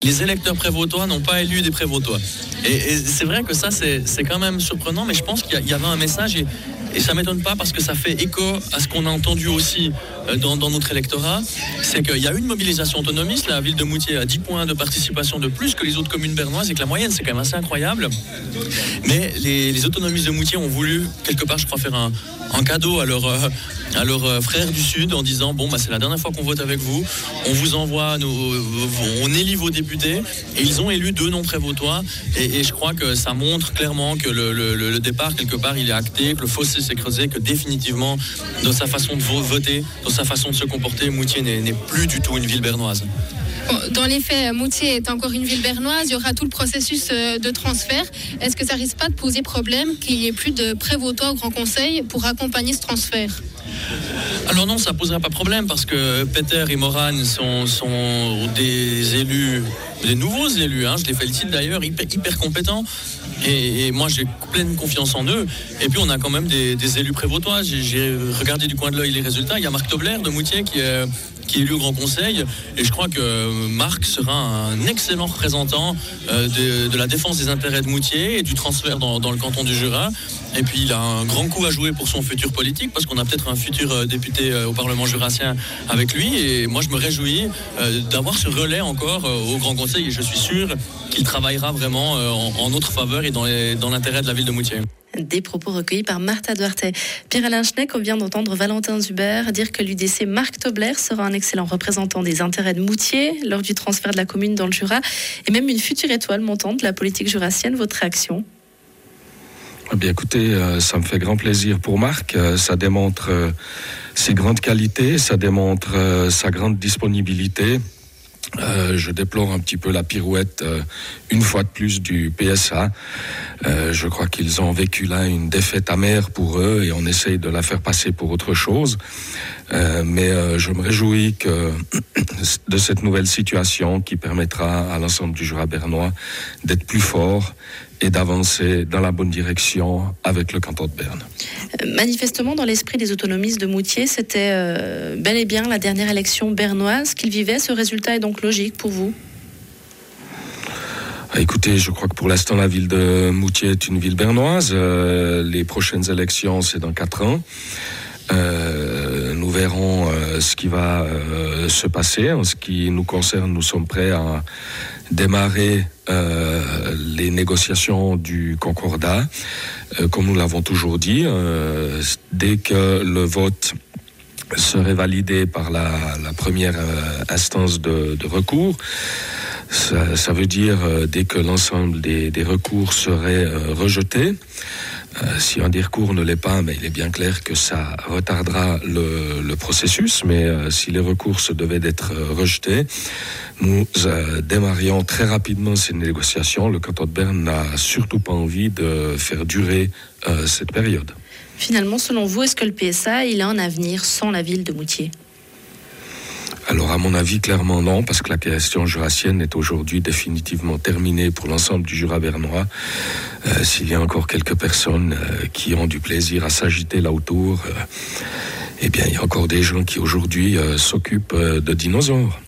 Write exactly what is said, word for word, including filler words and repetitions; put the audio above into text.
Les électeurs prévôtois n'ont pas élu des prévôtois. Et, et c'est vrai que ça, c'est, c'est quand même surprenant, mais je pense qu'il y, a, il y avait un message, et, et ça ne m'étonne pas parce que ça fait écho à ce qu'on a entendu aussi dans, dans notre électorat. C'est qu'il y a une mobilisation autonomiste. La ville de Moutier a dix points de participation de plus que les autres communes bernoises, et que la moyenne, c'est quand même assez incroyable. Mais les, les autonomistes de Moutier ont voulu, quelque part, je crois, faire un, un cadeau à leurs à leur frères du Sud en disant bon, bah, c'est la dernière fois qu'on vote avec vous, on vous envoie, nos, on élit vos députés, et ils ont élu deux non prévôtois, et, et je crois que ça montre clairement que le, le, le départ, quelque part, il est acté, que le fossé s'est creusé, que définitivement, dans sa façon de voter, dans sa façon de se comporter, Moutier n'est, n'est plus du tout une ville bernoise. Dans les faits, Moutier est encore une ville bernoise, il y aura tout le processus de transfert. Est-ce que ça risque pas de poser problème qu'il n'y ait plus de prévôtois au Grand Conseil pour accompagner ce transfert ? Alors non, ça ne posera pas problème parce que Peter et Morane sont, sont des élus, des nouveaux élus, hein, je les félicite d'ailleurs, hyper, hyper compétents. Et, et moi, j'ai pleine confiance en eux. Et puis, on a quand même des, des élus prévôtois. J'ai, j'ai regardé du coin de l'œil les résultats. Il y a Marc Tobler de Moutier qui est, qui est élu au Grand Conseil. Et je crois que Marc sera un excellent représentant de, de la défense des intérêts de Moutier et du transfert dans, dans le canton du Jura. Et puis, il a un grand coup à jouer pour son futur politique parce qu'on a peut-être un futur député au Parlement jurassien avec lui. Et moi, je me réjouis d'avoir ce relais encore au Grand Conseil. Et je suis sûr qu'il travaillera vraiment en, en notre faveur et dans, les, dans l'intérêt de la ville de Moutier. Des propos recueillis par Martha Duarte. Pierre-Alain Schneck, on vient d'entendre Valentin Zuber dire que l'U D C Marc Tobler sera un excellent représentant des intérêts de Moutier lors du transfert de la commune dans le Jura et même une future étoile montante de la politique jurassienne. Votre réaction ? Eh bien, écoutez, euh, ça me fait grand plaisir pour Marc. Euh, ça démontre euh, ses grandes qualités, ça démontre euh, sa grande disponibilité. Euh, je déplore un petit peu la pirouette euh, une fois de plus du P S A. Euh, je crois qu'ils ont vécu là une défaite amère pour eux et on essaye de la faire passer pour autre chose. Euh, mais euh, je me réjouis que de cette nouvelle situation qui permettra à l'ensemble du Jura bernois d'être plus fort et d'avancer dans la bonne direction avec le canton de Berne. Manifestement, dans l'esprit des autonomistes de Moutier, c'était euh, bel et bien la dernière élection bernoise qu'ils vivaient. Ce résultat est donc logique pour vous ? Écoutez, je crois que pour l'instant, la ville de Moutier est une ville bernoise. Euh, les prochaines élections, c'est dans quatre ans. Euh, nous verrons euh, ce qui va euh, se passer. En ce qui nous concerne, nous sommes prêts à démarrer euh, les négociations du concordat. Euh, comme nous l'avons toujours dit, euh, dès que le vote serait validé par la, la première euh, instance de, de recours, ça, ça veut dire euh, dès que l'ensemble des, des recours seraient euh, rejetés. Euh, si un des recours ne l'est pas, mais il est bien clair que ça retardera le, le processus. Mais euh, si les recours se devaient d'être euh, rejetés, nous euh, démarrions très rapidement ces négociations. Le canton de Berne n'a surtout pas envie de faire durer euh, cette période. Finalement, selon vous, est-ce que le P S A il a un avenir sans la ville de Moutier ? Alors, à mon avis, clairement non, parce que la question jurassienne est aujourd'hui définitivement terminée pour l'ensemble du Jura bernois. Euh, s'il y a encore quelques personnes euh, qui ont du plaisir à s'agiter là autour, euh, eh bien, il y a encore des gens qui aujourd'hui euh, s'occupent euh, de dinosaures.